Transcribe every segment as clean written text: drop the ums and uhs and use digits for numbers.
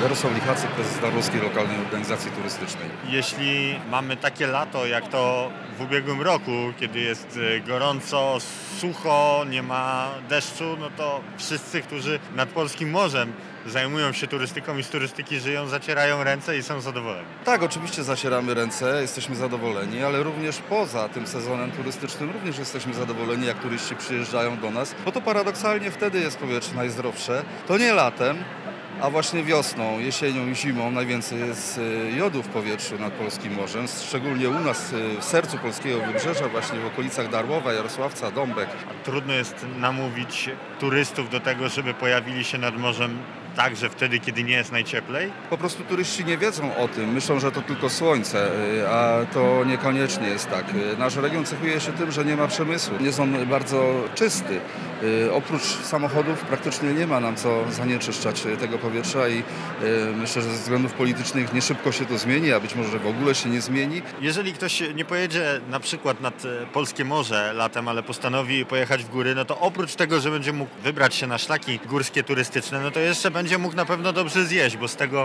Jarosław Lichacyk, prezes Darłowskiej Lokalnej Organizacji Turystycznej. Jeśli mamy takie lato jak to w ubiegłym roku, kiedy jest gorąco, sucho, nie ma deszczu, no to wszyscy, którzy nad polskim morzem zajmują się turystyką i z turystyki żyją, zacierają ręce i są zadowoleni. Tak, oczywiście zacieramy ręce, jesteśmy zadowoleni, ale również poza tym sezonem turystycznym również jesteśmy zadowoleni, jak turyści przyjeżdżają do nas, bo to paradoksalnie wtedy jest powietrze najzdrowsze. To nie latem, a właśnie wiosną, jesienią i zimą najwięcej jest jodu w powietrzu nad polskim morzem, szczególnie u nas w sercu polskiego wybrzeża, właśnie w okolicach Darłowa, Jarosławca, Dąbek. A trudno jest namówić turystów do tego, żeby pojawili się nad morzem także wtedy, kiedy nie jest najcieplej? Po prostu turyści nie wiedzą o tym, myślą, że to tylko słońce, a to niekoniecznie jest tak. Nasz region cechuje się tym, że nie ma przemysłu, jest on bardzo czysty. Oprócz samochodów praktycznie nie ma nam co zanieczyszczać tego powietrza i myślę, że ze względów politycznych nie szybko się to zmieni, a być może w ogóle się nie zmieni. Jeżeli ktoś nie pojedzie na przykład nad polskie morze latem, ale postanowi pojechać w góry, no to oprócz tego, że będzie mógł wybrać się na szlaki górskie turystyczne, no to jeszcze będzie mógł na pewno dobrze zjeść, bo z tego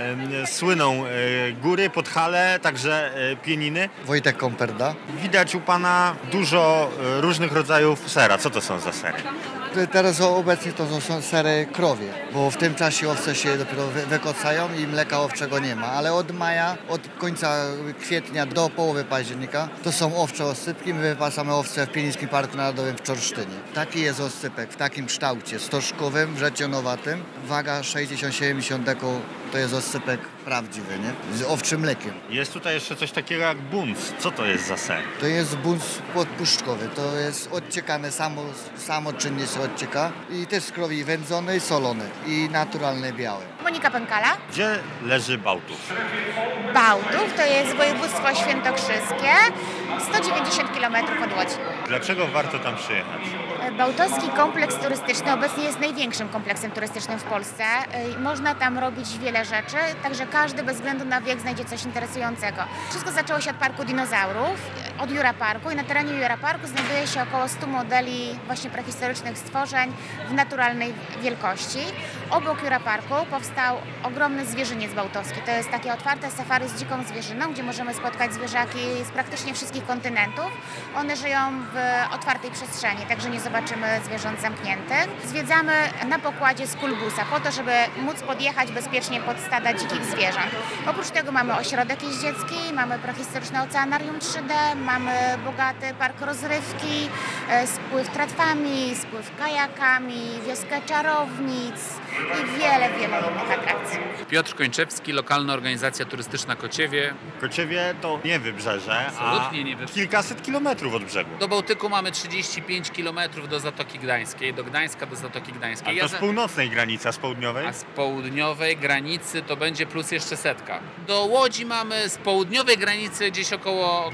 słyną góry, Podhale, także Pieniny. Wojtek Komperda. Widać u Pana dużo różnych rodzajów sera. Co to są za sery? Teraz obecnie to są sery krowie, bo w tym czasie owce się dopiero wykocają i mleka owczego nie ma, ale od maja, od końca kwietnia do połowy października to są owcze oscypki. My wypasamy owce w Pienińskim Parku Narodowym w Czorsztynie. Taki jest oscypek w takim kształcie, stożkowym, wrzecionowatym. Waga 60-70 deko to jest oscypek prawdziwy, nie? Z owczym mlekiem. Jest tutaj jeszcze coś takiego jak bunc. Co to jest za ser? To jest bunc podpuszczkowy, to jest odciekane, samoczynnie się odcieka i też z krowi wędzony i solony i naturalne białe. Monika Pękala. Gdzie leży Bałtów? Bałtów to jest województwo świętokrzyskie, 190 km od Łodzi. Dlaczego warto tam przyjechać? Bałtowski kompleks turystyczny obecnie jest największym kompleksem turystycznym w Polsce. Można tam robić wiele rzeczy, także każdy bez względu na wiek znajdzie coś interesującego. Wszystko zaczęło się od Parku Dinozaurów, od Jura Parku i na terenie Jura Parku znajduje się około 100 modeli właśnie prehistorycznych stworzeń w naturalnej wielkości. Obok Jura Parku powstał ogromny zwierzyniec bałtowski. To jest takie otwarte safari z dziką zwierzyną, gdzie możemy spotkać zwierzaki z praktycznie wszystkich kontynentów. One żyją w otwartej przestrzeni, także nie zobaczymy zwierząt zamkniętych. Zwiedzamy na pokładzie skulbusa po to, żeby móc podjechać bezpiecznie pod stada dzikich zwierząt. Oprócz tego mamy ośrodek jeździecki, mamy prehistoryczne oceanarium 3D, mamy bogaty park rozrywki, spływ tratwami, spływ kajakami, wioskę czarownic i wiele innych atrakcji. Piotr Kończewski, Lokalna Organizacja Turystyczna Kociewie. Kociewie to nie wybrzeże, Absolutnie nie wybrzeże. Kilkaset kilometrów od brzegu. Do Bałtyku mamy 35 km do Zatoki Gdańskiej, do Gdańska do Zatoki Gdańskiej. A to z północnej granicy, a z południowej? A z południowej granicy to będzie plus jeszcze setka. Do Łodzi mamy z południowej granicy gdzieś około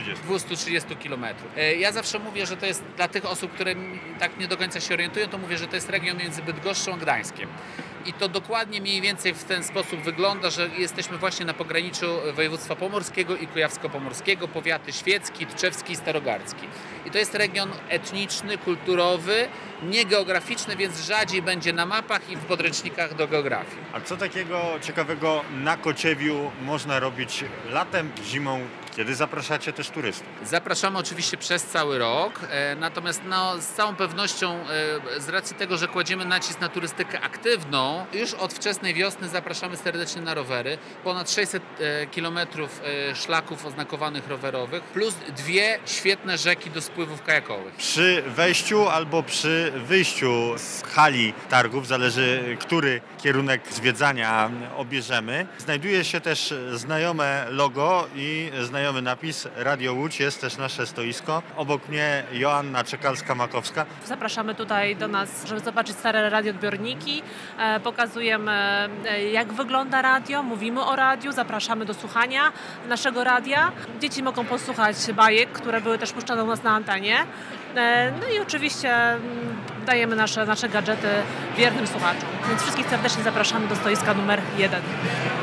230 km. Ja zawsze mówię, że to jest dla tych osób, które tak nie do końca się orientują, to mówię, że to jest region między Bydgoszczą a Gdańskiem. I to dokładnie mniej więcej w ten sposób wygląda, że jesteśmy właśnie na pograniczu województwa pomorskiego i kujawsko-pomorskiego, powiaty świecki, tczewski i starogardzki. I to jest region etniczny, kulturowy, niegeograficzny, więc rzadziej będzie na mapach i w podręcznikach do geografii. A co takiego ciekawego na Kociewiu można robić latem, zimą, kiedy zapraszacie też turystów? Zapraszamy oczywiście przez cały rok, natomiast z całą pewnością z racji tego, że kładziemy nacisk na turystykę aktywną, już od wczesnej wiosny zapraszamy serdecznie na rowery. Ponad 600 km szlaków oznakowanych rowerowych, plus 2 świetne rzeki do spływów kajakowych. Przy wejściu albo przy wyjściu z hali targów, zależy który kierunek zwiedzania obierzemy, znajduje się też znajome logo i znajomy napis Radio Łódź, jest też nasze stoisko. Obok mnie Joanna Czekalska-Makowska. Zapraszamy tutaj do nas, żeby zobaczyć stare radioodbiorniki. Pokazujemy, jak wygląda radio, mówimy o radiu, zapraszamy do słuchania naszego radia. Dzieci mogą posłuchać bajek, które były też puszczane u nas na antenie. No i oczywiście dajemy nasze gadżety wiernym słuchaczom. Więc wszystkich serdecznie zapraszamy do stoiska numer 1.